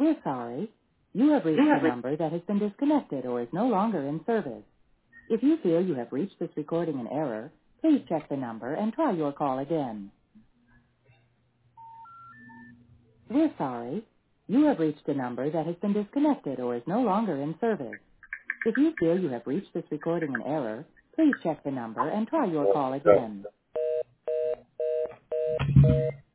We're sorry. You have reached a number that has been disconnected or is no longer in service. If you feel you have reached this recording in error, please check the number and try your call again. We're sorry. You have reached a number that has been disconnected or is no longer in service. If you feel you have reached this recording in error, please check the number and try your call again.